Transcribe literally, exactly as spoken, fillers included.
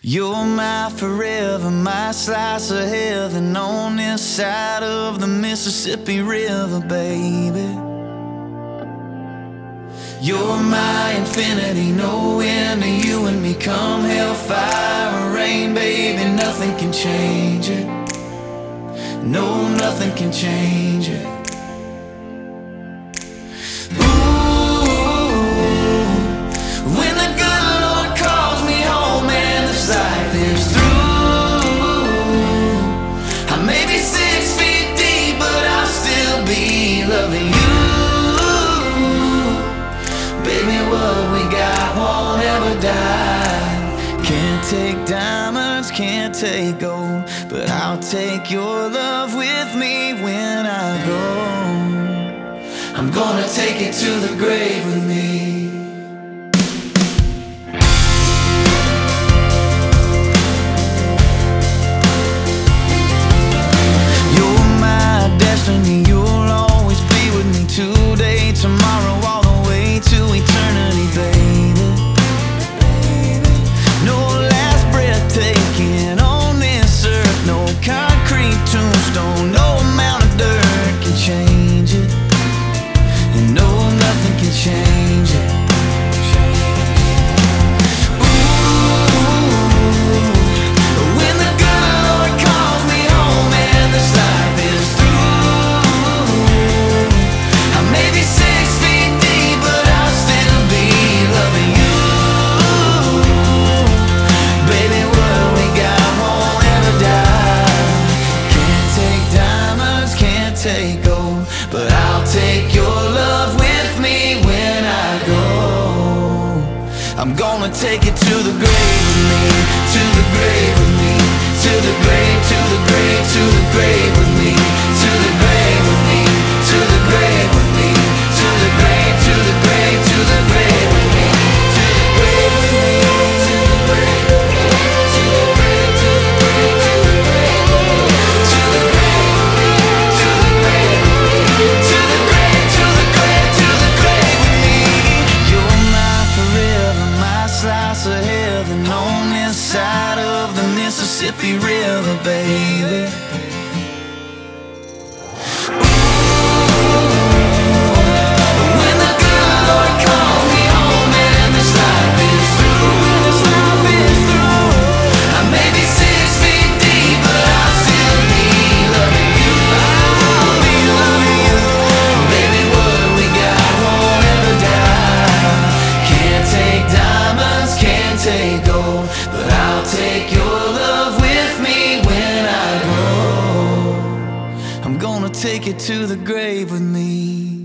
You're my forever, my slice of heaven on this side of the Mississippi River, baby. You're my infinity, no end to you and me. Come hellfire or rain, baby, nothing can change it. No, nothing can change it. Loving you, baby, what we got won't ever die. Can't take diamonds, can't take gold, but I'll take your love with me when I go. I'm gonna take it to the grave with me. Today, tomorrow, all the way to eternity, baby. No last breath taken on this earth, no concrete tombstone, no amount of dirt can change it, and no, nothing can change it. But I'll take your love with me when I go. I'm gonna take it to the grave with me, to the grave with me, to the grave, to the grave, to the grave with me, to the grave with me, to the grave with me, to the grave, to the grave, to the grave with me, to the grave with me, to the grave with me, to the grave, to the grave, to the grave with me, to the grave with me, to the grave with me, to the grave, to the grave, to the grave with me. You're my forever, my slice of heaven on this side of the Mississippi River, baby. But I'll take your love with me when I go. I'm gonna take it to the grave with me.